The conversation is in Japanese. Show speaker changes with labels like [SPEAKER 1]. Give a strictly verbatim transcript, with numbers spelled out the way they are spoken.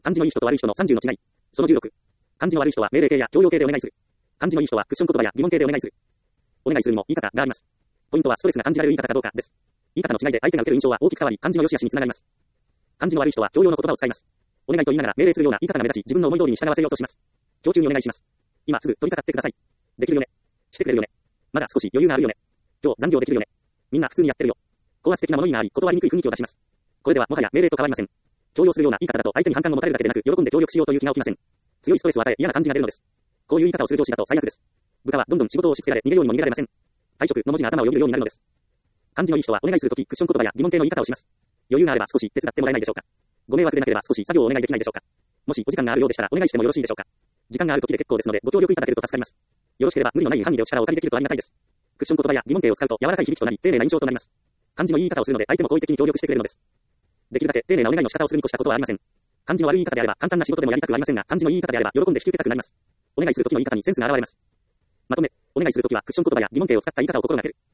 [SPEAKER 1] 漢字のいい人と悪い人のさんじゅうの違い。そのじゅうろく。漢字の悪い人は命令形や強要形でお願いする。漢字のいい人はクッション言葉や疑問形でお願いする。お願いするにも言い方があります。ポイントはストレスが感じられる言い方かどうかです。言い方の違いで相手が受ける印象は大きく変わり、漢字の良し悪しにつながります。漢字の悪い人は強要の言葉を使います。お願いと言いながら命令するような言い方が目立ち、自分の思い通りに従わせようとします。今日中にお願いします。今すぐ取り掛かってください。できるよね。してくれるよね。まだ少し余裕があるよね。今日残業できるよね。みんな普通にやってるよ。高圧的な物言いがあり、断りにくい雰囲気を出します。これではもはや命令と変わりません。強要するような言い方だと相手に反感を持たれるだけでなく、喜んで協力しようという気が起きません。強いストレスを与え嫌な感じが出るのです。こういう言い方をする上司だと最悪です。部下はどんどん仕事を押し付けられ、逃げようにも逃げられません。退職の文字が頭をよぎるようになるのです。漢字のいい人はお願いするとき、クッション言葉や疑問形の言い方をします。余裕があれば少し手伝ってもらえないでしょうか。ご迷惑でなければ少し作業をお願いできないでしょうか。もしお時間があるようでしたらお願いしてもよろしいでしょうか。時間があるときで結構ですのでご協力いただけると助かります。よろしければ無理のない範囲でお力をお借りできるとありがたいです。クッション言葉や疑問形を使うと柔らかい響きとなり、丁寧な印象となります。漢字の言い方をするので相手も好意的に協力してくれるのです。できるだけ丁寧なお願いの仕方をするに越したことはありません。漢字の悪い言い方であれば簡単な仕事でもやりたくありませんが、漢字の言い方であれば喜んで引き受けたくなります。お願いするときの言い方にセンスが現れます。まとめ、お願いするときはクッション言葉や疑問形を使った言い方を心がける。